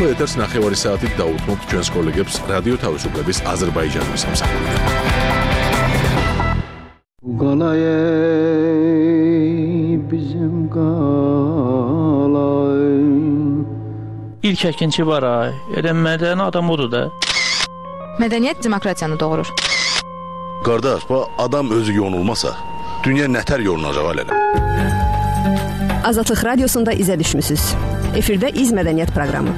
ახლა ეთერს 9 საათით დაუთმობთ ჩვენს კოლეგებს რადიო თავისუფლების აზერბაიჯანის სამსახურიდან. İlk əkinçi var ay. Elə mədəni adam odur da. Mədəniyyət demokratiyanı doğurur. Qardaş, adam özü yonulmasa, dünya nətər yolunacaq alələ? Azadlıq Radiosunda izə düşmüsünüz. Efirdə İz Mədəniyyət proqramı.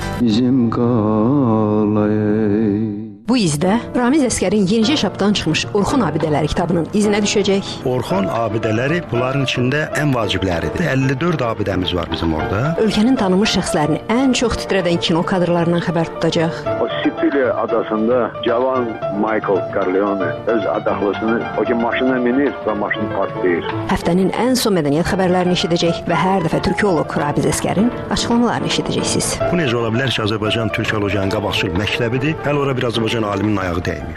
Bu izdə Ramiz Əskərin yenicə çapdan çıxmış Orxon abidələri kitabının izinə düşəcək. Orxon abidələri bunların içində ən vacibləridir. 54 abidəmiz var bizim orada. Ölkənin tanınmış şəxslərini ən çox titrədən kino kadrlarından xəbər tutacaq. O Siciliya adasında cavan Michael Corleone öz adaxlısını o ki maşına minir və maşını partlayır. Həftənin ən son mədəniyyət xəbərlərini eşidəcək və hər dəfə türkoloq Ramiz Əskərin açıqlamalarını eşidəcəksiniz. Bu necə ola bilər ki, Azərbaycan türkologiyanın qabaqcıl məktəbidir. Hələ ora bir Azərbaycan aliminin ayağı dəymir.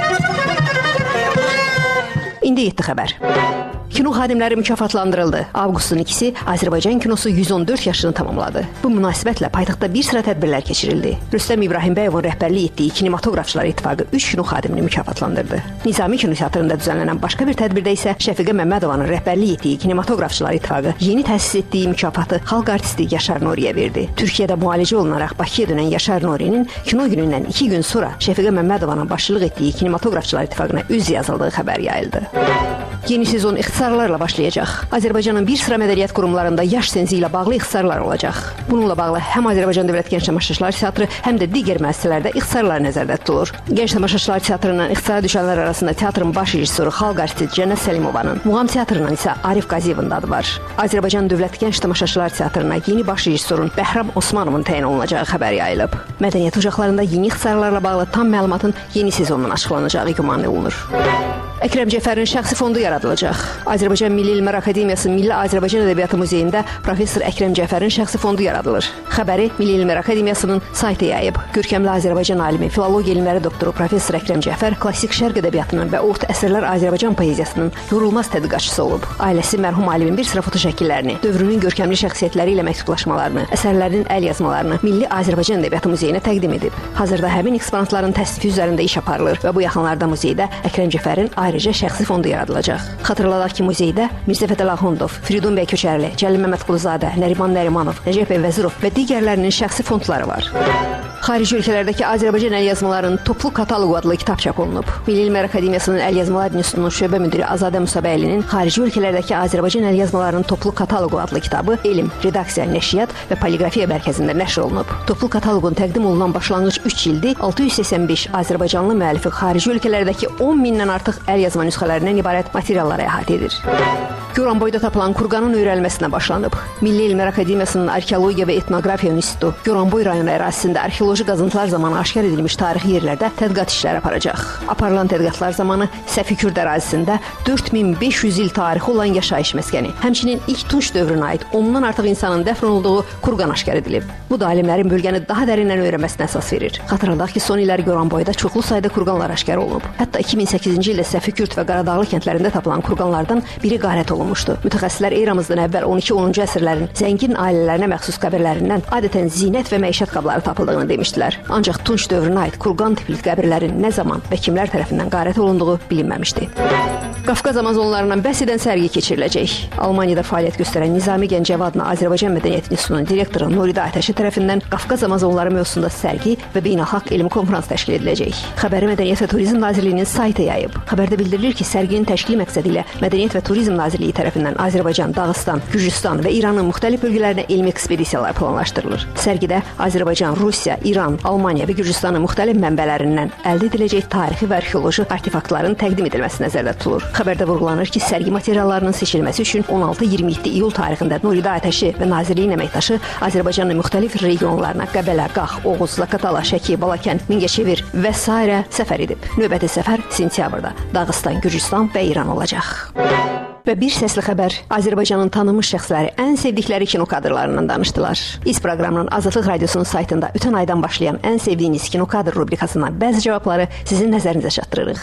İndi 7 xəbər. Kino xadimləri mükafatlandırıldı. Avqustun 2-si Azərbaycan kinosu 114 yaşını tamamladı. Bu münasibətlə paytaxtda bir sıra tədbirlər keçirildi. Rüstəm İbrahimbəyovun rəhbərlik etdiyi Kinematografçılar İttifaqı 3 kino xadimini mükafatlandırdı. Nizami Kino Teatrında düzənlənən başqa bir tədbirdə isə Şəfiqə Məmmədovanın rəhbərlik etdiyi Kinematografçılar İttifaqı yeni təsis etdiyi mükafatı xalq artisti Yaşar Nuriyə verdi. Türkiyədə müalicə olunaraq Bakıya dönən Yaşar Nurinin kino günündən 2 gün sonra Şəfiqə Məmmədovanın başçılıq etdiyi Kinematografçılar İttifaqına üz yazıldığı xəbər yayıldı. Yeni sezon ixtisarlarla başlayacaq. Azərbaycanın bir sıra mədəniyyət qurumlarında yaş sensi ilə bağlı ixtisarlar olacaq. Bununla bağlı həm Azərbaycan Dövlət Gənc Tamaşaçılar Teatrı, həm də digər müəssisələrdə ixtisarlar nəzərdə tutulur. Gənc Tamaşaçılar Teatrından ixtisara düşənlər arasında teatrın baş rejissoru xalq artisti Cənnət Səlimovanın, Muğam Teatrından isə Arif Qaziyevin adı var. Azərbaycan Dövlət Gənc Tamaşaçılar Teatrına yeni baş rejissorun Bəhram Osmanovun təyin olunacağı xəbər yayılıb. Mədəniyyət ocaqlarında yeni ixtisarlarla bağlı tam məlumatın yeni sezondan açıqlanacağı güman olunur. Əkrəm Cəfərin şəxsi fondu yaradılacaq. Azərbaycan Milli Elmlər Akademiyası Milli Azərbaycan Ədəbiyyatı Muzeyində professor Əkrəm Cəfərin şəxsi fondu yaradılır. Xəbəri Milli Elmlər Akademiyasının saytı yayıb. Görkəmli Azərbaycan alimi, filologiya elmləri doktoru professor Əkrəm Cəfər klassik şərq ədəbiyyatının və orta əsrlər Azərbaycan poeziyasının yorulmaz tədqiqatçısı olub. Ailəsi mərhum alimin bir sıra foto şəkillərini, dövrünün görkəmli şəxsiyyətləri ilə məktublaşmalarını, əsərlərinin əl yazmalarını Milli Azərbaycan Ədəbiyyatı Muzeyinə təqdim edib. Hazırda həmin eksponatların təsnifi üzərində iş aparılır və bu yaxınlarda muzeydə Əkrəm Cəfərin ayrıca şəxsi fondu yaradılacaq. Xatırladaq ki, muzeydə Mirzə Fətəli Axundov, Firidun bəy Köçərli, Cəlil Məmmədquluzadə, Nəriman Nərimanov, Nəcəf bəy Vəzirov və digərlərinin şəxsi fondları var. Xarici ölkələrdəki Azərbaycan əlyazmalarının toplu kataloqu adlı kitab çap olunub. Milli Elmlər Akademiyasının Əlyazmalar İnstitutunun şöbə müdiri Azadə Musabəylinin xarici ölkələrdəki Azərbaycan əlyazmalarının toplu kataloqu adlı kitabı elm, redaksiya, nəşriyyat və poliqrafiya mərkəzində nəşr olunub. Toplu kataloqun təqdim olunan başlanğıc 3 ildir 685 Azərbaycanlı müəllifin xarici ölkələrdəki 10 mindən artıq əlyazma nüsxələrindən ibarət materialları əhatə edir. Goranboyda tapılan kurqanın öyrənilməsinə başlanıb. Milli Elmlər Akademiyasının Arxeologiya və Etnografiya İnstitutu Goranboy rayonu ərazisində arxeoloji qazıntılar zamanı aşkar edilmiş tarixi yerlərdə tədqiqat işləri aparacaq. Aparılan tədqiqatlar zamanı Səfikürd ərazisində 4500 il tarixi olan yaşayış məskəni, həmçinin ilk Tunç dövrünə aid 10-dan artıq insanın dəfn olunduğu kurqan aşkar edilib. Bu da alimlərin bölgəni daha dərindən öyrənməsinə əsas verir. Xatırladaq ki, son illər Goranboyda çoxlu sayda kurqanlar aşkar olunub. Hətta 2008-ci ildə Səfikürd və Qaradağlı kəndlərində tapılan kurqanlardan biri qarət olunmuşdu. Mütəxəssislər eramızdan əvvəl 12-10-cu əsrlərin zəngin ailələrinə məxsus qəbirlərindən adətən zinət və məişət qabları tapıldığını demişdilər. Ancaq Tunç dövrünə aid kurqan tipli qəbirlərin nə zaman və kimlər tərəfindən qarət olunduğu bilinməmişdi. Qafqaz Amazonlarından bəhs edən sərgi keçiriləcək. Almaniyada fəaliyyət göstərən Nizami Gəncəvi adına Azərbaycan Mədəniyyət İnstitutunun direktoru Nuridə Atəşi tərəfindən Qafqaz Amazonları mövzusunda sərgi və beynəlxalq elmi konfrans təşkil ediləcək. Xəbəri Mədəniyyət və Turizm Nazirliyinin saytı yayıb. Xəbərdə bildirilir ki, sərginin təşkili məqsədi ilə Mədəniyyət və Turizm Nazirliyi tərəfindən Azərbaycan, Dağıstan, Gürcüstan və İranın müxtəlif bölgələrinə elmi ekspedisiyalar planlaşdırılır. Sərgidə Azərbaycan, Rusiya, İran, Almaniya və Gürcüstanın müxtəlif mənbələrindən əldə ediləcək tarixi və arxeoloji artefaktların təqdim edilməsi nəzərdə tutulur. Xəbərdə vurğulanır ki, sərgi materiallarının seçilməsi üçün 16-27 iyul tarixində Nuridə Atəşi və Nazirliyin əməkdaşı Azərbaycanın müxtəlif regionlarına Qəbələ, Qax, Oğuz, Zaqatala, Şəki, Balakən, Mingəçevir və s. səfər edib. Növbəti səfər sentyabrda Dağıstan, Gürcüstan və İran olacaq. Və bir səsli xəbər, Azərbaycanın tanınmış şəxsləri ən sevdikləri kino kadrlarından danışdılar. İz proqramının Azadlıq Radiosunun saytında ötən aydan başlayan ən sevdiyiniz kino kadr rubrikasından bəzi cavabları sizin nəzərinizə çatdırırıq.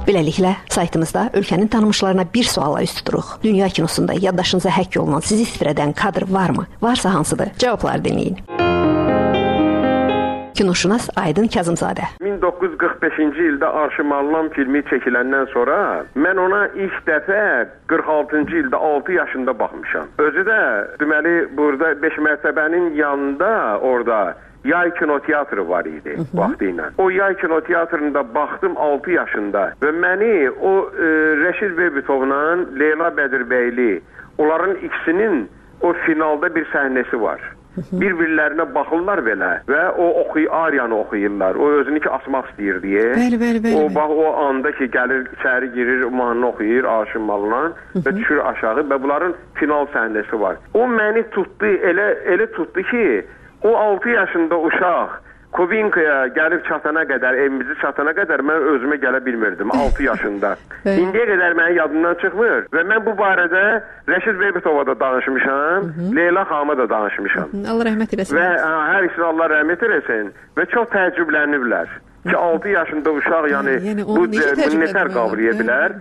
Beləliklə, saytımızda ölkənin tanınmışlarına bir sualla üst tuturuq. Dünya kinosunda yaddaşınıza həkk olunan, sizi istifad edən kadr varmı? Varsa hansıdır? Cavabları dinləyin. Kinoşünas Aydın Kazımzadə. 1945-ci ildə Arşım Allan filmi çəkiləndən sonra mən ona ilk dəfə 46-cı ildə 6 yaşında baxmışam. Özü də deməli burada 5 mərtəbənin yanında orada yay kinoteatrı var idi vaxtıyla. O yay kinoteatrında baxdım 6 yaşında və məni o Rəşid Bebitovla Leyla Bədirbəyli onların ikisinin o finalda bir səhnəsi var. Bir-birlərinə baxırlar belə və o ariyanı oxuyurlar. O özünü ki asmaq istəyir deyə. Bəli. O bax o anda ki gəlir, içəri girir, mahnı oxuyur, Aşım Allan və düşür aşağı və bunların final səhnəsi var. O məni tutdu, elə tutdu ki, o 6 yaşında uşaq Kubinkaya gəlib çatana qədər, evimizi çatana qədər mən özümə gələ bilmirdim 6 yaşında. İndiyə qədər mənim yadımdan çıxmır və mən bu barədə Rəşid Bebitova da danışmışam, Leyla xanıma da danışmışam. Allah rəhmət eləsin. Və hər ikisi Allah rəhmət eləsin və çox təəccübləniblər ki 6 yaşında uşaq yəni bu nətər qavraya bilər.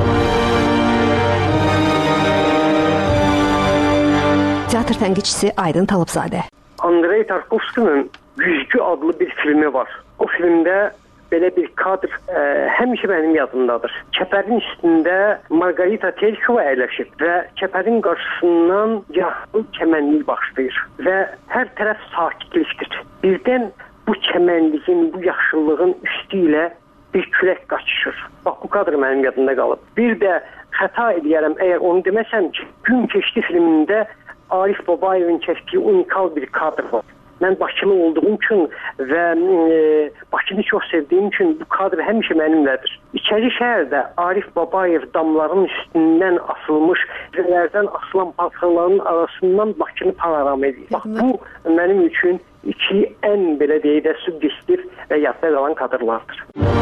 Teatr tənqidçisi Aydın Talıbzadə. Andrey Tarkovskinin Güzgü adlı bir filmi var. O filmdə belə bir kadr həmişə mənim yadımdadır. Kəpərin üstündə Margarita Terkova əyləşib və kəpərin qarşısından yaşlı çəmənlik başlayır və hər tərəf sakitlikdir. Birdən bu çəmənliyin, bu yaşıllığın üstü ilə bir külək qaçışır. Bax, bu kadr mənim yadımda qalıb. Bir də xəta edərəm əgər onu deməsəm ki, Gün Keçdi filmində Arif Babayevin çəkdiyi unikal bir kadr var. Mən Bakılı olduğum üçün və Bakını çox sevdiyim üçün bu kadr həmişə mənimlədir. İçəri şəhərdə Arif Babayev damların üstündən asılmış, zələrdən asılan paltarların arasından Bakını panorama edir. Bax, bu mənim üçün iki ən belə deyək də suggestiv və yadda qalan kadrlardır.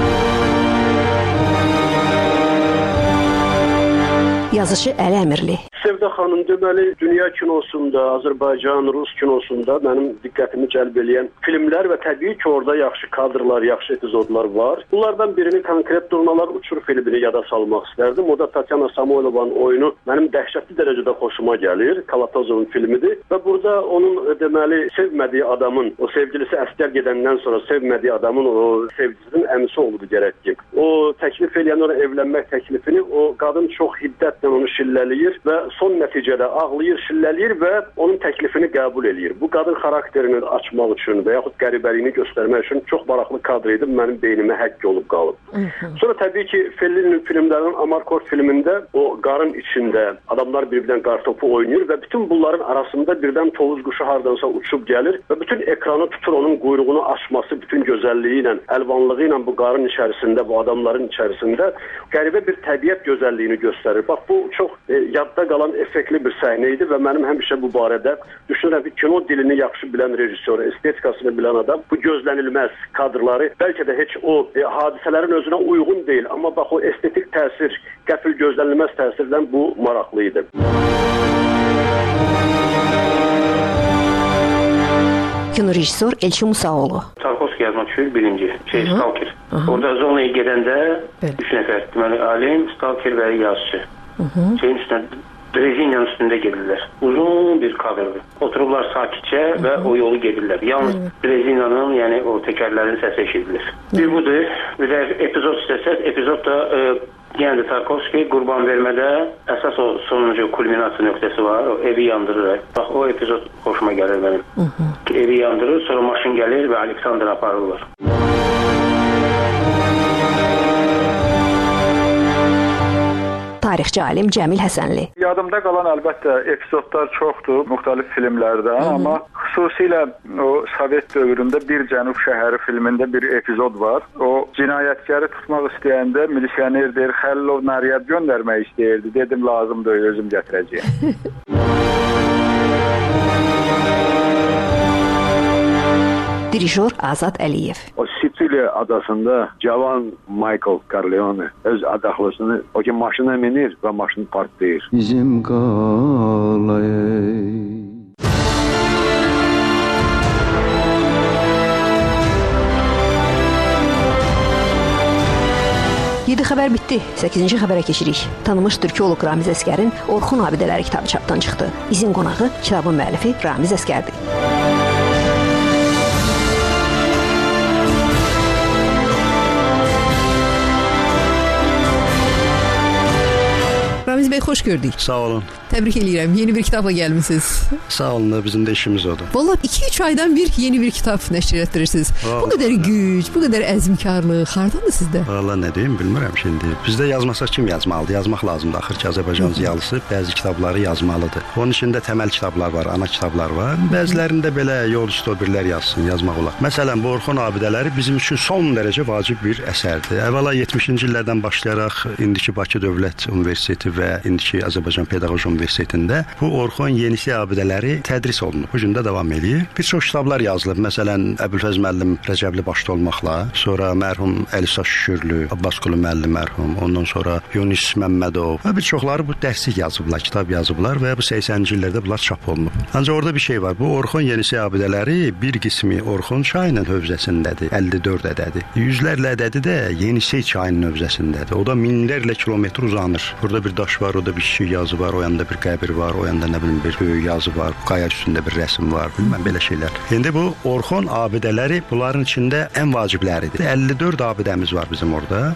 Yazıcı Əli Əmirli. Sevda xanım, deməli dünya kinosunda, Azərbaycan, Rus kinosunda mənim diqqətimi cəlb edən filmlər və təbii ki, orada yaxşı kadrlar, yaxşı epizodlar var. Bunlardan birini konkret Durnalar Uçur filmini yada salmaq istərdim. O da Tatyana Samoylovanın oyunu mənim dəhşətli dərəcədə xoşuma gəlir. Kalatozovun filmidir və burada onun deməli sevmədiyi adamın, o sevgilisi əskər gedəndən sonra sevmədiyi adamın o sevgilisinin əmisi oldu gərək ki. O təklif edən ona evlənmək təklifini o qadın çox hiddətlə onu şillələyir və son nəticədə ağlayır, şillələyir və onun təklifini qəbul eləyir. Bu qadın xarakterini açmaq üçün və yaxud qəribəliyini göstərmək üçün çox maraqlı kadr edib mənim beynimə həkk olub qalıb. Sonra təbii ki, Fellini'nin filmlərinin Amarkort filmində o qarın içində adamlar bir-birdən qartopu oynayır və bütün bunların arasında birdən tovuz quşu hardansa uçub gəlir və bütün ekranı tutur onun quyruğunu açması, bütün gözəlliyi ilə, əlvanlığı ilə bu qarın içərisində, bu adamların içərisində qəribə bir təbiət gözəlliyini göstərir. Bax, bu çox yadda qalan effektli bir səhnə idi və mənim həmişə bu barədə düşünürəm ki, kino dilini yaxşı bilən rejissor, estetikasını bilən adam bu gözlənilməz kadrları bəlkə də heç o hadisələrin özünə uyğun deyil, amma bax o estetik təsir, qəfil gözlənilməz təsirdən bu maraqlı idi. Kino rejissor Elçin Musaoğlu. Tarkovski yazmaq üçün birinci Stalker. Orada zonaya gedəndə 3 nəfər, deməli alim, Stalker və yazıcı. Şeyin üstündə, Brezinyanın üstündə gedirlər. Uzun bir kadrdır. Otururlar sakitcə və o yolu gedirlər. Yalnız Brezinyanın, yəni o təkərlərin səsi eşidilir. Bir budur. Bir də epizod istəsəz, epizod da yenə də Tarkovski qurban vermədə əsas o sonuncu kulminasiya nöqtəsi var. O evi yandırır. Bax, o epizod xoşuma gəlir mənim. Evi yandırır, sonra maşın gəlir və Aleksandr aparırlar. Tarixçi alim Cəmil Həsənli. Yadımda qalan əlbəttə epizodlar çoxdur müxtəlif filmlərdə, amma xüsusilə o Sovet dövründə Bir Cənub şəhəri filmində bir epizod var. O cinayətkarı tutmaq istəyəndə milisioner deyir, Xəlilov naryad göndərmək istəyirdi. Dedim, lazımdır, özüm gətirəcəyəm. Dirijor Azad Əliyev. O Siciliya adasında cavan Michael Corleone öz adaxlısını o ki maşına minir və maşını partlayır. Bizim qalay. 7 xəbər bitdi. 8-ci xəbərə keçirik. Tanınmış türkoloq Ramiz Əsgərin Orxun abidələri kitabı çapdan çıxdı. İzin qonağı kitabın müəllifi Ramiz Əsgərdir. Ramiz bəy, xoş gördük. Sağ olun. Təbrik edirəm. Yeni bir kitabla gəlmisiniz. Sağ olun, bizim də işimiz odur. Vallahi 2-3 aydan bir yeni bir kitab nəşr etdirirsiniz. Bu qədər güc, bu qədər əzmkarlıq hardandır sizdə? Vallahi nə deyim, bilmirəm şimdi. Bizdə yazmasaq kim yazmalıdır? Yazmaq lazımdır. Axır ki, Azərbaycan ziyalısı bəzi kitabları yazmalıdır. Onun içində təməl kitablar var, ana kitablar var. Bəzilərində belə yol üstü birlər yazsın, yazmaq olar. Məsələn, bu Orxun abidələri bizim üçün son dərəcə vacib bir əsərdir. Əvvəla 70-ci illərdən başlayaraq indiki Bakı Dövlət Universiteti və indiki Azərbaycan Pedaqoji Universitetində bu Orxun yenisi abidələri tədris olunub. Bu gün də davam edir. Bir çox kitablar yazılıb. Məsələn, Əbülfəz müəllim Rəcəbli başda olmaqla, sonra mərhum Əlisa Şükürlü, Abbasqulu müəllim mərhum, ondan sonra Yunus Məmmədov və bir çoxları bu dərslik yazıblar, kitab yazıblar və bu 80-ci illərdə bunlar çap olunub. Ancaq orada bir şey var. Bu Orxun yenisi abidələri bir qismi Orxun çayının hövzəsindədir, 54 ədədi. Yüzlərlə ədədi də Yenisey çayının hövzəsindədir. O da minlərlə kilometr uzanır. Burada bir daş var, orada bir kiçik yazı var, o yanda bir qəbir var, o yanda nə bilim bir böyük yazı var, qaya üstündə bir rəsm var, bilməm belə şeylər. İndi bu Orxun abidələri bunların içində ən vacibləridir. 54 abidəmiz var bizim orada.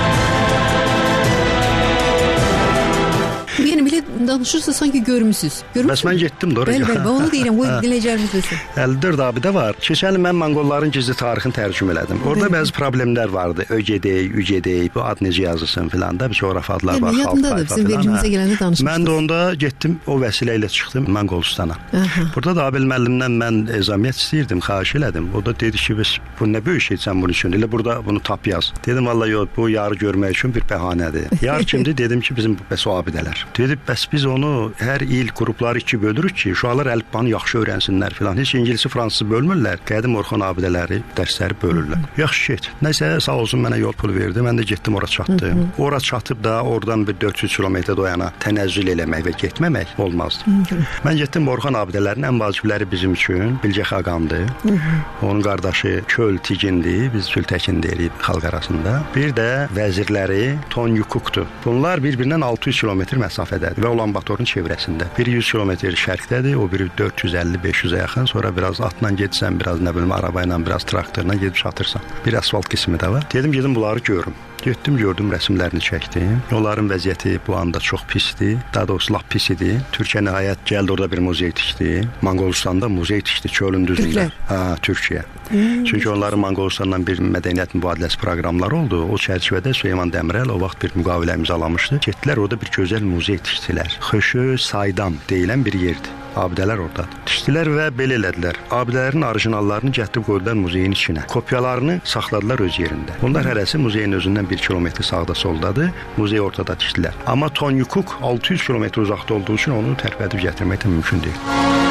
Yəni belə danışırsınız, sanki görmüsüz. Bəs mən getdim də oraya. Bəli, onu deyirəm, bu dinləyicilərimiz bilsin. 54 abidə var. Keçən il mən Monqolların gizli tarixini tərcümə elədim. Orada bəzi problemlər vardı. Ögedey, Ügedey, bu ad necə yazılsın filan da bir coğrafi adlar var. Yadımdadır, bizim vergimizə gələndə danışmışdıq. Mən də onda getdim, o vəsilə ilə çıxdım Monqolistana. Burada da Abil müəllimdən mən ezamiyyət istəyirdim, xahiş elədim. O da dedi ki, bu nə böyük şeysən bunun üçün. Elə burada bunu tap yaz. Dedim vallahi yox, bu yarı görmək üçün bir bəhanədir. Yar kimdir? Dedim ki, bizim bəs o abidələr. Dedi, bəs biz onu hər il qrupları 2 bölürük ki, uşaqlar əlifbanı yaxşı öyrənsinlər filan. Heç ingilisi, fransızı bölmürlər. Qədim Orxun abidələri dərsləri bölürlər. Yaxşı get. Nəsə sağ olsun mənə yol pulu verdi. Mən də getdim ora çatdım. Ora çatıb da oradan bir 400 kilometr doyana tənəzzül eləmək və getməmək olmazdı. Mən getdim Orxun abidələrinin ən vacibləri bizim üçün Bilgə Xaqandır. Onun qardaşı Köl Tigindir. Biz Gültəkin deyirik xalq arasında. Bir də vəzirləri Tonyukukdur. Bunlar bir-birindən 600 kilometr məsafədədir və Ulanbatorun çevrəsində. Biri 100 kilometr şərqdədir, o biri 450-500-ə yaxın. Sonra biraz atla getsən, biraz nə bilim arabayla, biraz traktorla gedib çatırsan. Bir asfalt qismi də var. Dedim gedim bunları görüm. Getdim, gördüm, rəsmlərini çəkdim. Onların vəziyyəti bu anda çox pisdir. Daha doğrusu lap pis idi. Türkiyə nəhayət gəldi orada bir muzey tikdi. Monqolistanda muzey tikdi çölün düzündə. Türkiyə. Çünki onların Monqolistandan bir mədəniyyət mübadiləsi proqramları oldu. O çərçivədə Süleyman Dəmirəl o vaxt bir müqavilə imzalamışdı. Getdilər orada bir gözəl muzey tikdilər. Xöşö Saydam deyilən bir yerdir. Abidələr oradadır. Tikdilər və belə elədilər. Abidələrin orijinallarını gətirib qoydular muzeyin içinə. Kopyalarını saxladılar öz yerində. Bunlar hərəsi muzeyin özündən 1 kilometr sağda soldadır. Muzey ortada tikdilər. Amma Tonyukuk 600 kilometr uzaqda olduğu üçün onu tərpədib gətirmək də mümkün deyil.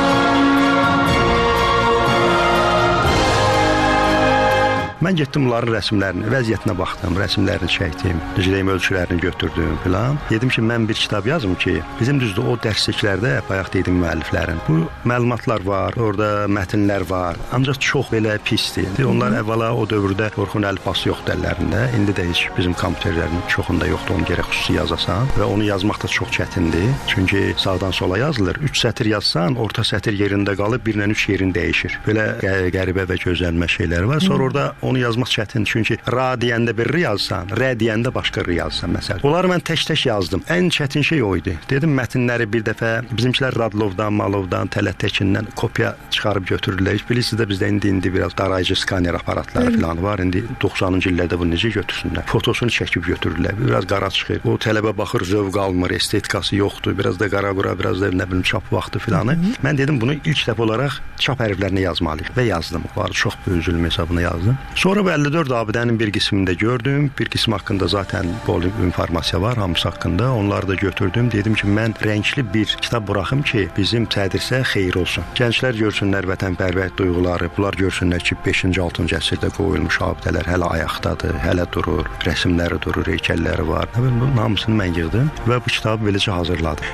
Mən getdim bunların rəsmlərini, vəziyyətinə baxdım, rəsmlərini çəkdim, necələyim ölçülərini götürdüm filan. Dedim ki, mən bir kitab yazım ki, bizim düzdür o dərsliklərdə bayaq dedim müəlliflərin. Bu məlumatlar var, orada mətnlər var, ancaq çox belə pisdir. Onlar əvvəla o dövrdə Orxun əlifbası yoxdur əllərində. İndi də heç bizim kompüterlərin çoxunda yoxdur, onu gərək xüsusi yazasan və onu yazmaq da çox çətindir. Çünki sağdan sola yazılır. 3 sətir yazsan, orta sətir yerində qalıb 1-lə 3 yerin dəyişir. Belə qəribə və gözəlmə şeyləri var. Sonra orada onu yazmaq çətindir. Çünki ra deyəndə bir r yazsan, rə deyəndə başqa r yazsan məsələn. Onları mən tək-tək yazdım. Ən çətin şey o idi. Dedim mətnləri bir dəfə bizimkilər Radlovdan, Malovdan, Tələt-Təkindən kopya çıxarıb götürürlər. Bilirsiniz də bizdə indi biraz darayıcı skaner aparatları falan var. İndi 90-cı illərdə bunu necə götürsünlər? Fotosunu çəkib götürürlər. Biraz qara çıxır. O tələbə baxır, zövq almır, estetikası yoxdur. Biraz da qara-qura, biraz da nə bilim çap vaxtı filanı. Mən dedim bunu ilk dəfə olaraq çap hərflərinə yazmalıyım və yazdım. Var çox böyük zülm hesabına yazdım. Sonra bu 54 abidənin bir qismində gördüm. Bir qismi haqqında zaten bol informasiya var, hamısı haqqında. Onları da götürdüm. Dedim ki, mən rəngli bir kitab buraxım ki, bizim tədrisə xeyir olsun. Gənclər görsünlər vətənpərvər duyğuları. Bunlar görsünlər ki, 5-ci, 6-cı əsrdə qoyulmuş abidələr hələ ayaqdadır, hələ durur. Rəsmləri durur, heykəlləri var. Bunun hamısını mən yığdım və bu kitabı beləcə hazırladım.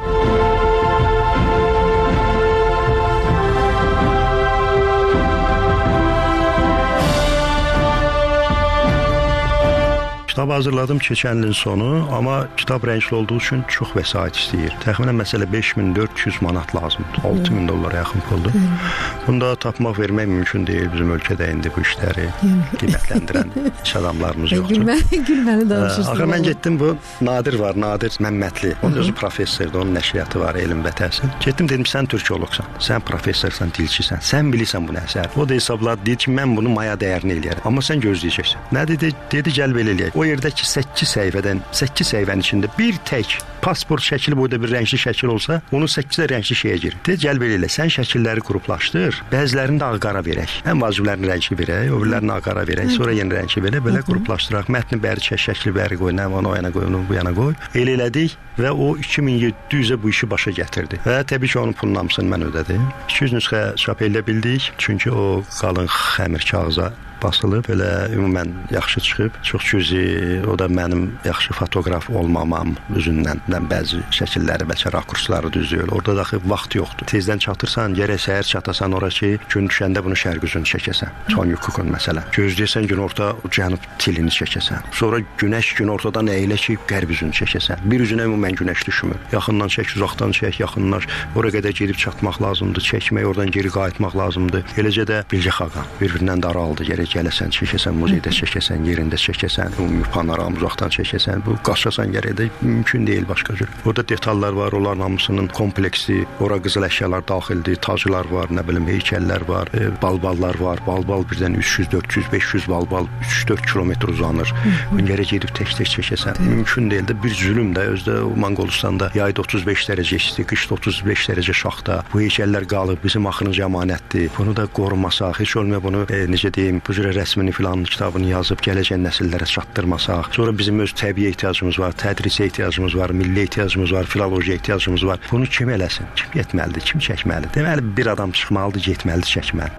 Kitab hazırladım keçən ilin sonu, amma kitab rəngli olduğu üçün çox vəsait istəyir. Təxminən məsələ 5400 manat lazımdır. 6000 dollara yaxın puldur. Bunu da tapmaq, vermək mümkün deyil bizim ölkədə indi bu işləri qiymətləndirən iş adamlarımız yoxdur. Gülməli danışırsınız. Axı mən getdim, bu Nadir var, Nadir Məmmədli. Onun özü professordur, onun nəşriyyatı var, elm və təhsil. Getdim, dedim, sən türkoloqsan, sən professorsan, dilçisən, sən bilirsən bu nə əsər. O da hesabladı, deyir ki, mən bunu maya dəyərini eləyərəm. Amma sən gözləyəcəksən. Nə dedi? Dedi, gəl belə eləyək. O yerdəki 8 səhifənin içində bir tək pasport şəkili boyda bir rəngli şəkil olsa, onun 8 rəngli şeyə girir. Dedi, gəl belə elə, sən şəkilləri qruplaşdır, bəzilərini də ağ-qara verək. Ən vaciblərini rəngli verək, o birilərini ağ-qara verək, sonra yeni rəngli verək, belə qruplaşdıraq. Mətni bəri çək, şəkli bəri qoy, nə var, o yana qoy, onu bu yana qoy. Elə elədik və o 2700-ə bu işi başa gətirdi. Və təbii ki, onun pulun hamısını mən ödədim. 200 nüsxə çap eləyə bildik, çünki o qalın xəmir kağıza basılıb, elə ümumən yaxşı çıxıb. Çox cüzi, o da mənim yaxşı fotoqraf olmamam üzündən bəzi şəkilləri, bəlkə rakursları düzüyor. Orada daxı vaxt yoxdur. Tezdən çatırsan, gərək səhər çatasan ora ki, gün düşəndə bunu şərq üzünü çəkəsən. Tony Cook'un məsələn. Gözləyəsən gün orta cənub tilini çəkəsən. Sonra günəş gün ortadan əyilə ki, qərb üzünü çəkəsən. Bir üzünə ümumən günəş düşmür. Yaxından çək, uzaqdan çək, yaxınlaş. Ora qədər gedib çatmaq lazımdır, çəkmək, oradan geri qayıtmaq lazımdır. Eləcə də Bilgə xaqan bir-birindən daraldı. Gərək gələsən, çəkəsən, muzeydə çəkəsən, yerində çəkəsən, ümumi panoram uzaqdan çəkəsən, bu qaçasan gərək də mümkün deyil başqa cür. Orada detallar var, onların hamısının kompleksi, ora qızıl əşyalar daxildir, taclar var, nə bilim, heykəllər var, balballar var, balbal birdən 300, 400, 500 balbal 3-4 kilometr uzanır. Gərək gedib tək-tək çəkəsən. Mümkün deyil də, bir zülüm də, özdə Monqolistanda yayda 35 dərəcə isti, qışda 35 dərəcə şaxta. Bu heykəllər qalıb, bizim axırıncı əmanətdir. Bunu da qorumasaq, heç olmaya bunu, necə deyim, bu cürə rəsmini filan, kitabını yazıb gələcək nəsillərə çatdırmasaq. Sonra bizim öz təbii ehtiyacımız var, tədrisə ehtiyacımız var, milli ehtiyacımız var, filologiya ehtiyacımız var. Bunu kim eləsin? Kim getməlidir? Kim çəkməlidir? Deməli, bir adam çıxmalıdır, getməlidir, çəkməlidir.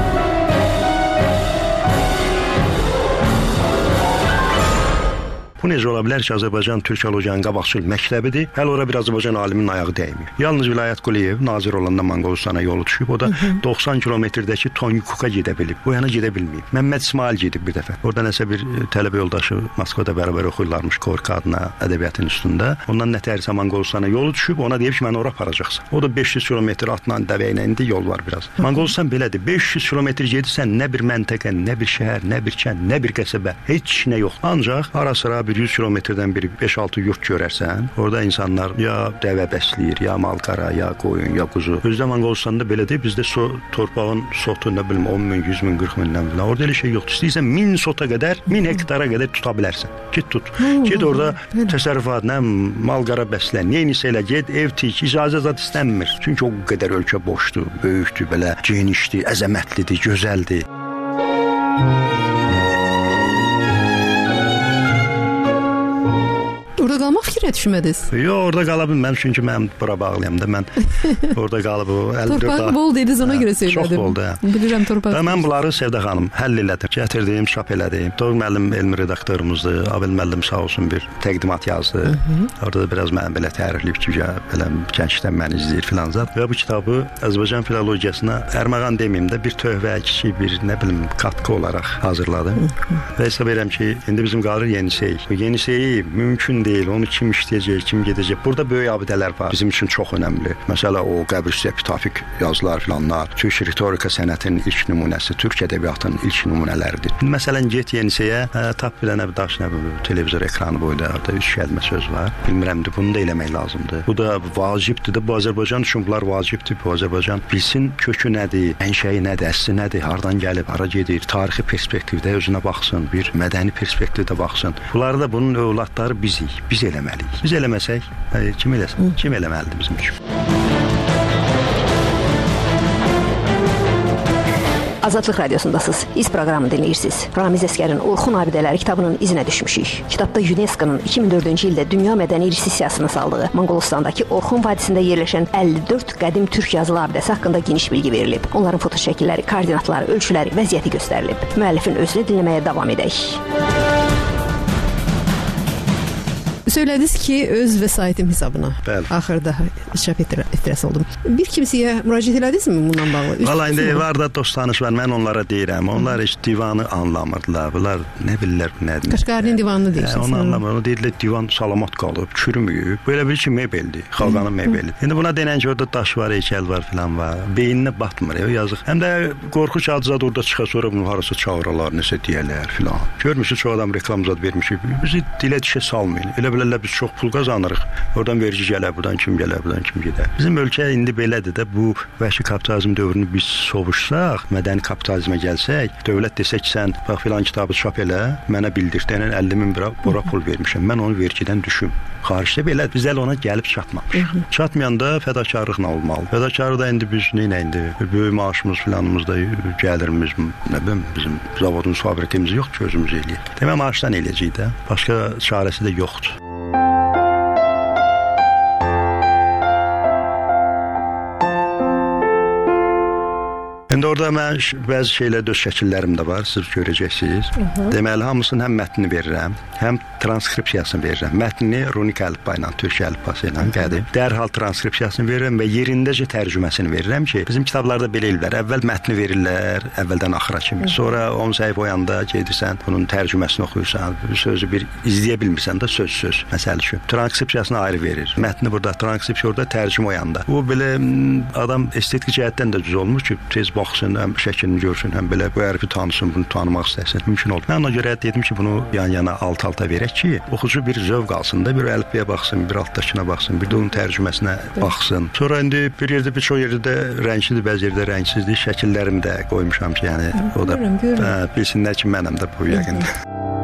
Bu necə ola bilər ki, Azərbaycan Türkologiyanın qabaqçıl məktəbidir. Hələ ora bir Azərbaycan aliminin ayağı dəymir. Yalnız Vilayət Quliyev nazir olanda Monqolistana yolu düşüb. O da 90 kilometrdəki Tony Cook'a gedə bilib. O yana gedə bilməyib. Məmməd İsmail gedib bir dəfə. Orada nəsə bir tələbə yoldaşı Moskvada bərabər oxuyurlarmış Korka adına ədəbiyyatın üstündə. Ondan nətərsə Monqolistana yolu düşüb. Ona deyib ki, mən ora aparacaqsan. O da 500 kilometr atla, dəvə ilə indi yol var biraz. Monqolistan belədir. 500 kilometr gedirsən, nə bir məntəqə, nə bir şəhər, nə bir kənd, nə bir qəsəbə, heç nə yox. Ancaq ara-sıra bir 100 kilometrdən bir 5-6 yurt görərsən, orada insanlar ya dəvə bəsləyir, ya malqara, ya qoyun, ya quzu. Özdə Monqolistanda belədir. Bizdə torpağın sotu, nə bilim, 10 min, 100 min, 40 mindən filan. Orada elə şey yoxdur. İstəyirsən 1000 sota qədər, 1000 hektara qədər tuta bilərsən. Get tut. Get orada təsərrüfat, nə malqara bəslən, neynisə elə get, ev tik, icazə zad istənmir. Çünki o qədər ölkə boşdur, böyükdür, belə genişdir, əzəmətlidir, gözəldir. Orada qalmaq fikrinə düşmədiniz? Yox, orada qala bilməm, çünki mən bura bağlıyam da, mən orada qalıb o 54 torpaq bol dediniz, ona görə söylədim. Çox boldu, hə. Bilirəm torpaq. Və mən bunları Sevdə xanım həll elədim, gətirdim, çap elədim. Doğru müəllim elmi redaktorumuzdur, Abel müəllim sağ olsun bir təqdimat yazdı. Orada da biraz mənə belə təhrifliyib ki, belə gəncdən məni izləyir filan zat. Və bu kitabı Azərbaycan filologiyasına ərmağan deməyim də bir tövbə, kiçik bir, nə bilim, katkı olaraq hazırladım. Və hesab edirəm ki, indi bizim qalır Yenisey. Bu Yeniseyi mümkün deyil. Onu kim işləyəcək, kim gedəcək. Burada böyük abidələr var. Bizim üçün çox önəmli. Məsələ o qəbir üstə epitafik yazılar filanlar. Türk ritorika sənətinin ilk nümunəsi, Türk ədəbiyyatının ilk nümunələridir. Məsələn, get Yenisəyə, tap bir dənə bir daş, nə bilim, televizor ekranı boyda, orada 3 kəlmə söz var. Bilmirəmdir, bunu da eləmək lazımdır. Bu da vacibdir də, bu Azərbaycan üçün bunlar vacibdir. Bu Azərbaycan bilsin kökü nədir, mənşəyi nədir, əsli nədir, hardan gəlib, hara gedir, tarixi perspektivdə özünə baxsın, bir mədəni perspektivdə baxsın. Bunlar da bunun övladları bizik. Biz eləməliyik. Biz eləməsək, kim eləsin? Kim eləməlidir bizim üçün? Azadlıq radiosundasınız. İz proqramını dinləyirsiniz. Ramiz Əsgərin Orxun abidələri kitabının izinə düşmüşük. Kitabda UNESCO-nun 2004-cü ildə Dünya Mədəni İrsi siyahısına saldığı Monqolistandakı Orxun vadisində yerləşən 54 qədim türk yazılı abidəsi haqqında geniş bilgi verilib. Onların fotoşəkilləri, koordinatları, ölçüləri, vəziyyəti göstərilib. Müəllifin özünü dinləməyə davam edək. Söylədiniz ki, öz vəsaitim hesabına. Bəli. Axırda çap etdirəsi oldum. Bir kimsəyə müraciət elədinizmi bununla bağlı? Valla indi var da dost tanış var. Mən onlara deyirəm. Onlar heç divanı anlamırdılar. Bunlar nə bilirlər nədir? Qaşqarinin divanını deyirsiniz. Onu anlamır. Onu deyirlər divan salamat qalıb, çürümüyüb. Böyle bir ki mebeldir. Xalqanın mebeli. İndi buna denən ki orada daş var, heykəl var filan var. Beyninə batmır ya yazıq. Həm də qorxu adıza orada çıxa sonra bunu harasa çağıralar, nəsə deyərlər filan. Görmüsünüz çox adam reklamzad vermişik. Bizi dilə dişə salmayın. Elə bilərlər biz çox pul qazanırıq. Oradan vergi gələr, buradan kim gələr, buradan kim gedər. Bizim ölkə indi belədir də bu vəhşi kapitalizm dövrünü biz sovuşsaq, mədəni kapitalizmə gəlsək, dövlət desək ki, sən bax filan kitabı çap elə, mənə bildir. Dənən 50.000 bora pul vermişəm. Mən onu vergidən düşüm. Xaricdə belə biz elə ona gəlib çatmamışıq. Çatmayanda fədakarlıqla olmalı. Fədakarlıq da indi biz nə indi böyük maaşımız filanımız da gəlirimiz, nə bilim bizim zavodumuz, fabrikimiz yoxdur ki, özümüz eləyək. Demək maaşdan eləyəcəyik də. Başqa çarəsi də yoxdur. İndi orada mən bəzi şeylər döz şəkillərim də var, siz görəcəksiniz. Deməli, hamısının həm mətnini verirəm, həm transkripsiyasını verirəm. Mətnini runik əlifba ilə, türk əlifbası ilə qədim. Dərhal transkripsiyasını verirəm və yerindəcə tərcüməsini verirəm ki, bizim kitablarda belə eləyirlər. Əvvəl mətni verirlər, əvvəldən axıra kimi. Sonra 10 səhifə oyanda gedirsən, bunun tərcüməsini oxuyursan, sözü bir izləyə bilmirsən də söz. Məsəl üçün, transkripsiyasını ayrı verir. Mətni burada, transkripsiya orada, tərcümə oyanda. Bu belə adam estetik cəhətdən də düz olmuş ki, tez baxsın, həm şəklini görsün, həm belə bu hərfi tanısın, bunu tanımaq istəsin. Mümkün oldu. Mən ona görə dedim ki, bunu yan-yana alt-alta verək ki, oxucu bir zövq alsın da, bir əlifbəyə baxsın, bir altdakına baxsın, bir də onun tərcüməsinə baxsın. Sonra indi bir yerdə, bir çox yerdə rənglidir, bəzi yerdə rəngsizdir. Şəkillərimi də qoymuşam ki, yəni o da bilsinlər ki, mənəm də bu yəqində.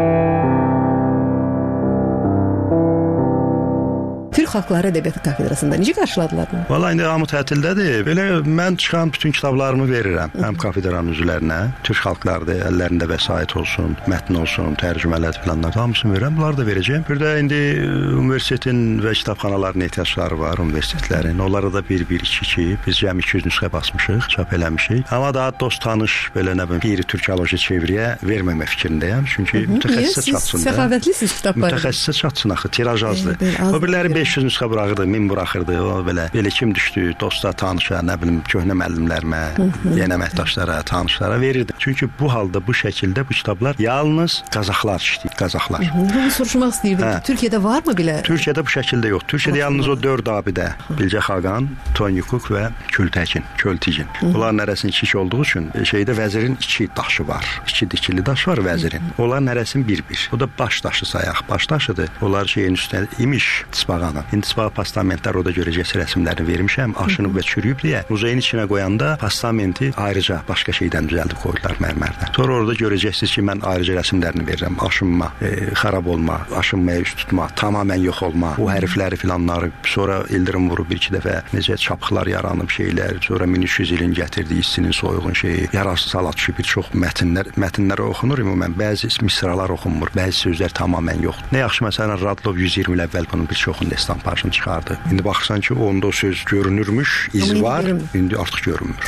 Türk Xalqları Ədəbiyyatı kafedrasında necə qarşıladılar bunu? Valla indi hamı tətildədir. Belə mən çıxan bütün kitablarımı verirəm həm kafedranın üzvlərinə. Türk xalqlarıdır, əllərində vəsait olsun, mətn olsun, tərcümələr filanlar hamısını verirəm. Bunları da verəcəm. Bir də indi universitetin və kitabxanaların ehtiyacları var, universitetlərin. Onlara da 1-1-2-2 biz cəmi 200 nüsxə basmışıq, çap eləmişik. Amma daha dost tanış belə nə bilim qeyri-türkoloji çeviriyə verməmə fikrindəyəm. Çünki mütəxəssisə çatsın da. Səxavətlisiniz kitabları. Mütəxəssisə çatsın axı, tiraj azdır. O birləri 500 nüsxə buraxırdı, 1000 buraxırdı. O belə kim düşdü, dosta, tanışa, nə bilim, köhnə müəllimlərimə, yeni əməkdaşlara, tanışlara verirdim. Çünki bu halda, bu şəkildə bu kitablar yalnız qazaxlar işləyir, qazaxlar. Bunu soruşmaq istəyirdim. Türkiyədə varmı belə? Türkiyədə bu şəkildə yox. Türkiyədə yalnız o 4 abidə, Bilcə Xaqan, Tonyukuk və Kültəkin, Költigin. Bunların nərəsinin kiçik olduğu üçün şeydə vəzirin 2 daşı var. 2 dikili daş var vəzirin. Onların nərəsinin 1-1. O da baş daşı sayaq. Baş daşıdır. Onlar şeyin üstünə imiş, Tisbağanın. İntisba pastamentlər orada görəcəksiniz rəsmlərini vermişəm. Aşınıb və çürüyüb deyə muzeyin içinə qoyanda pastamenti ayrıca başqa şeydən düzəldib qoydular mərmərdən. Sonra orada görəcəksiniz ki, mən ayrıca rəsmlərini verirəm. Aşınma, xarab olma, aşınmaya üst tutma, tamamilə yox olma, bu hərfləri filanları, sonra ildırım vurub 1-2 dəfə necə çapıqlar yaranıb şeylər, sonra 1300 ilin gətirdiyi istinin soyuğun şeyi, yararsız hala düşüb bir çox mətnlər oxunur ümumən. Bəzi misralar oxunmur, bəzi sözlər tamamilə yoxdur. Nə yaxşı məsələn Radlov 120 il əvvəl bunun bir çoxunu estampajını çıxardı. İndi baxırsan ki, onda o söz görünürmüş, iz var, indi artıq görünmür.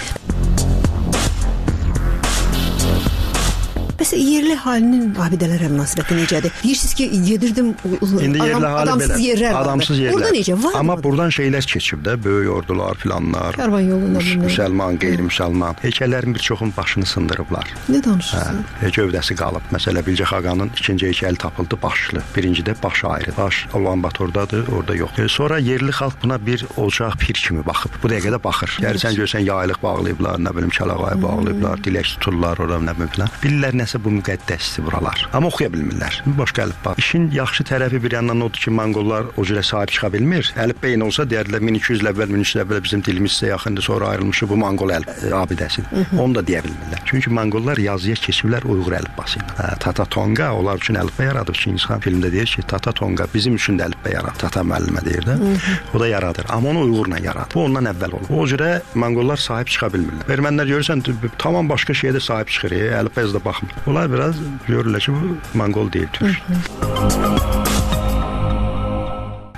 Bəs yerli halinin abidələrə münasibəti necədir? Deyirsiniz ki, gedirdim adamsız yerlər. Adamsız yerlər. Burada necə var? Amma buradan şeylər keçib də, böyük ordular filanlar. Karvan yolunda müsəlman, qeyri-müsəlman. Heykəllərin bir çoxunu başını sındırıblar. Nə danışırsınız? Gövdəsi qalıb. Məsələ Bilcə Xaqanın 2-ci heykəli tapıldı, başlı. Birincidə baş ayrı. Baş Ulaanbaatardadır, orada yox. Sonra yerli xalq buna bir ocaq pir kimi baxıb. Bu dəqiqədə baxır. Gəlsən görsən yaylıq bağlayıblar, nə bilim çalağayı bağlayıblar, dilək tuturlar, orada nə bilim filan. Bilirlər nəsə bu müqəddəsdir buralar. Amma oxuya bilmirlər. Başqa əlifba. İşin yaxşı tərəfi bir yandan odur ki, Monqollar o cürə sahib çıxa bilmir. Əlifba eyni olsa deyərlər 1200 il əvvəl, 1300 il əvvəl bizim dilimizsə yaxındır, sonra ayrılmışı bu Monqol abidəsidir. Onu da deyə bilmirlər. Çünki Monqollar yazıya keçiblər Uyğur əlifbası ilə. Tata Tonga onlar üçün əlifba yaradıb. Çingiz xan filmdə deyir ki, Tata Tonga bizim üçün də əlifba yaradı. Tata müəllimə deyir də. O da yaradır. Amma onu Uyğurla yaradı. Bu ondan əvvəl olub. O cürə Monqollar sahib çıxa bilmirlər. Ermənilər görürsən tamam başqa şeyə də sahib çıxır. Əlifba yazıda baxmır. Onlar biraz görürlər ki, bu Monqol deyil, türk.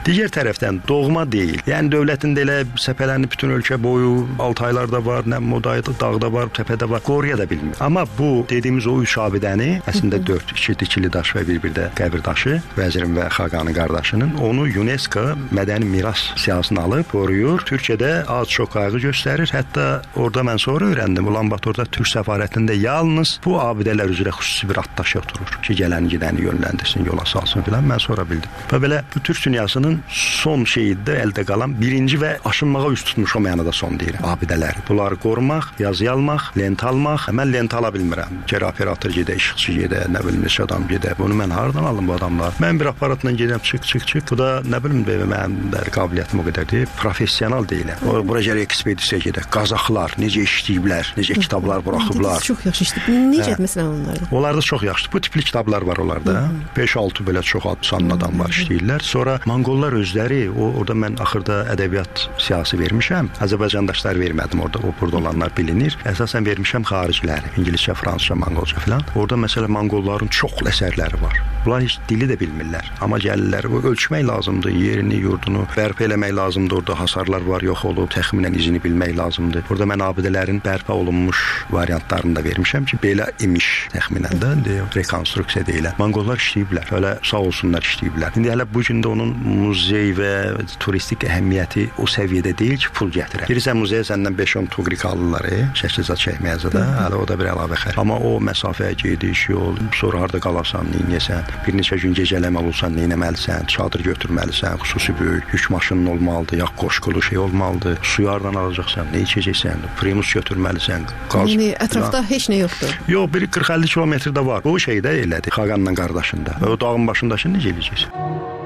Digər tərəfdən doğma deyil. Yəni dövlətin də elə səpələnib bütün ölkə boyu 6 aylarda var, nə modayda, dağda var, təpədə var, qoruya da bilmir. Amma bu dediyimiz o 3 abidəni, əslində 4, 2 dikili daş və bir də qəbir daşı, vəzirin və Xaqanın qardaşının, onu UNESCO mədəni miras siyahısına alıb qoruyur. Türkiyədə az-çox qayğı göstərir. Hətta orada mən sonra öyrəndim, Ulan-Batorda Türk səfarətində yalnız bu abidələr üzrə xüsusi bir at daşı oturur ki, gələni gedəni yönləndirsin, yola salsın filan. Mən sonra bildim. Və belə bu Türk dünyasının son şeyidir, əldə qalan birinci və aşınmağa üst tutmuş o mənada son deyirəm. Abidələri. Bunları qorumaq, yazı almaq, lent almaq. Mən lent ala bilmirəm. Geri operator gedə, işıqçı gedə, nə bilim neçə adam gedə. Bunu mən hardan alım bu adamlar? Mən bir aparatla gedirəm, çıx. Bu da nə bilim mənim də qabiliyyətim o qədər deyil. Professional deyiləm. Bura gələ ekspedisiya gedə. Qazaxlar necə işləyiblər, necə kitablar buraxıblar. Çox yaxşı işdir. Necə məsələn onlarda? Onlarda çox yaxşıdır. Bu tipli kitablar var onlarda. 5-6 belə çox adlı adam var işləyirlər. Sonra Monqollar özləri, orada mən axırda ədəbiyyat siyahısı vermişəm. Azərbaycandaşlar vermədim orada. O burada olanlar bilinir. Əsasən vermişəm xariciləri. İngiliscə, fransızca, monqolca filan. Orada məsələ Monqolların çoxlu əsərləri var. Bunlar heç dili də bilmirlər. Amma gəlirlər, ölçmək lazımdır, yerini, yurdunu bərpa eləmək lazımdır. Orada hasarlar var, yox olub, təxminən izini bilmək lazımdır. Burada mən abidələrin bərpa olunmuş variantlarını da vermişəm ki, belə imiş təxminən də rekonstruksiya deyilən. Monqollar işləyiblər, hələ sağ olsunlar işləyiblər. İndi hələ bu gün də onun muzey və turistik əhəmiyyəti o səviyyədə deyil ki, pul gətirər. Girirsən muzeyə səndən 5-10 tuqrik alırlar, şəkilzad çəkməyəcə də, hələ o da bir əlavə xərc. Amma o məsafəyə gediş, yol, sonra harda qalarsan, neynəyəsən, bir neçə gün gecələməli olsan, neynəməlisən, çadır götürməlisən, xüsusi böyük yük maşının olmalıdır, ya qoşqulu şey olmalıdır, suyu hardan alacaqsan, nə içəcəksən, primus götürməlisən, qaz. Yəni ətrafda heç nə yoxdur. Yox, biri 40-50 kilometrdə var. Bu şeydə elədir, Xaqanla qardaşında. O dağın başındakını necə eləyəcəksən?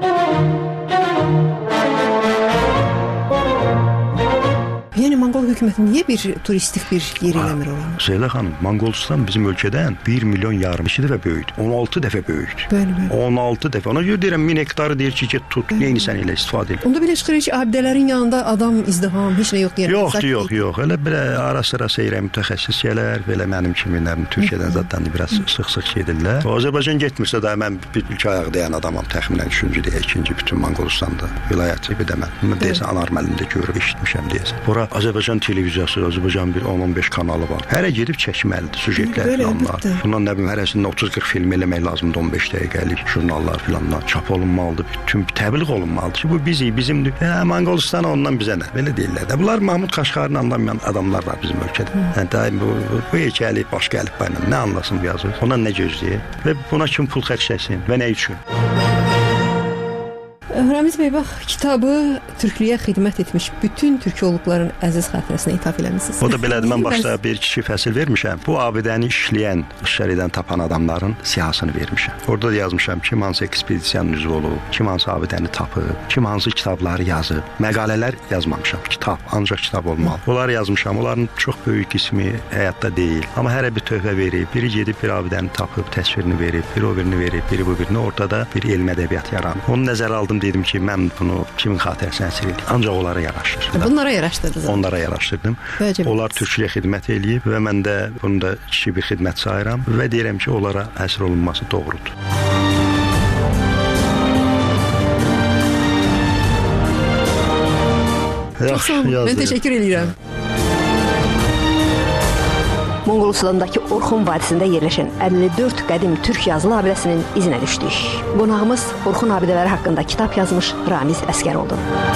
Yəni Monqol hökuməti niyə bir turistik bir yer eləmir oranı? Seyla xanım, Monqolistan bizim ölkədən 1,5 milyon 2 dəfə böyükdür. 16 dəfə böyükdür. Bəli. 16 dəfə. Ona görə deyirəm 1000 hektarı deyir ki, get tut, neyini sən elə istifadə elə. Onda belə çıxır ki, abidələrin yanında adam izdiham, heç nə yox deyirəm. Yox. Elə belə ara-sıra seyrə mütəxəssis gələr, belə mənim kiminlərim Türkiyədən zaten biraz sıx-sıx gedirlər. Azərbaycan getmirsə də mən bir ilk ayaq dayan adamam, təxminən 3-cü deyə, 2-ci bütün Monqolistanda vilayəti bir də mən. Deyəsən anar müəllimdə görüb eşitmişəm deyəsən. Bura Azərbaycan televiziyası, Azərbaycan bir 10-15 kanalı var. Hərə gedib çəkməlidir, süjetlər filanlar. Bundan nə bilim, hərəsində 30-40 film eləmək lazımdır, 15 dəqiqəlik jurnallar filanlar çap olunmalıdır, bütün təbliğ olunmalıdır ki, bu bizimdir. Monqolistan ondan bizə nə? Belə deyirlər də. Bunlar Mahmud Kaşqarını anlamayan adamlar var bizim ölkədə. Yəni daim bu hekayəli başqa əlifbayla nə anlasın bu yazır? Ondan nə gözləyir? Və buna kim pul xərcləsin və nə üçün? Ramiz bəy, bax, kitabı türklüyə xidmət etmiş bütün türkoloqların əziz xatirəsinə ithaf eləmisiniz. O da belədir, mən başda bir kiçik fəsil vermişəm. Bu abidəni işləyən, işləridən tapan adamların siyahısını vermişəm. Orada da yazmışam, kim hansı ekspedisiyanın üzvü olub, kim hansı abidəni tapıb, kim hansı kitabları yazıb. Məqalələr yazmamışam, kitab, ancaq kitab olmalı. Onları yazmışam, onların çox böyük qismi həyatda deyil. Amma hərə bir töhfə verib, biri gedib bir abidəni tapıb, təsvirini verib, biri o birini verib, biri bu birini, ortada bir elm ədəbiyyat yaranıb. Onu nəzərə aldım, dedim ki, mən bunu kimin xatirəsinə əsir edeyim. Ancaq onlara yaraşır. Bunlara yaraşdırdınız. Onlara yaraşdırdım. Onlar türkçüyə xidmət eləyib və mən də bunu da kiçik bir xidmət sayıram və deyirəm ki, onlara həsr olunması doğrudur. Çox sağ olun. Mən təşəkkür edirəm. Monqolislandakı Orxon vadisində yerləşən 54 qədim türk yazılı abidəsinin izinə düşdük. Qonağımız Orxon abidələri haqqında kitab yazmış Ramiz Əskəroğlu.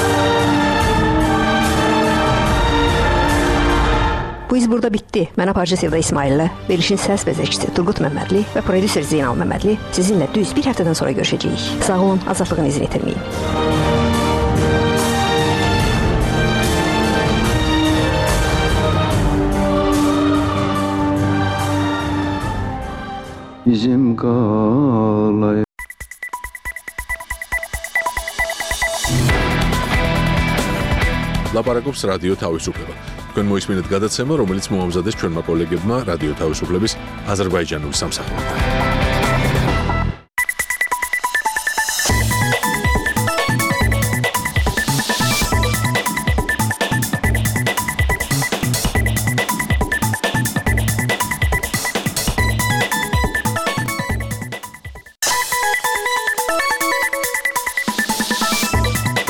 Bu iz burada bitdi. Mən aparıcı Sevda İsmaillə, verilişin səs bəzəkçisi Turqut Məmmədli və prodüser Zeynal Məmmədli sizinlə düz bir həftədən sonra görüşəcəyik. Sağ olun, azadlığın izini itirməyin. Bizim qalay. ლაპარაკობს რადიო თავისუფლება. თქვენ მოისმინეთ გადაცემა, რომელიც მოამზადეს ჩვენმა კოლეგებმა რადიო თავისუფლების აზერბაიჯანული სამსახურიდან.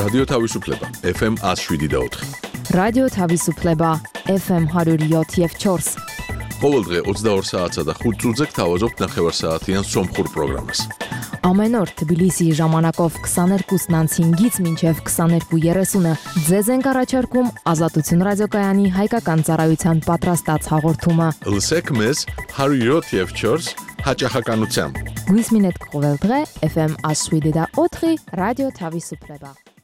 რადიო თავისუფლება FM 107.4. რადიო თავისუფლება FM 107.4. ყოველდღე 22 საათსა და 5 წუთზე გთავაზობთ ნახევარსაათიან სომხურ პროგრამას. Ամեն օր Թբիլիսի ժամանակով 22-ից 5-ից մինչև 22:30-ը ձեզ ենք առաջարկում Ազատություն ռադիոկայանի հայկական ծառայության պատրաստած հաղորդումը։ Լսեք մեզ 107.4 հաճախականությամբ։ Գույս մինետ կողել դղե FM 107.4 ռադիո Թավիսուպլեբա։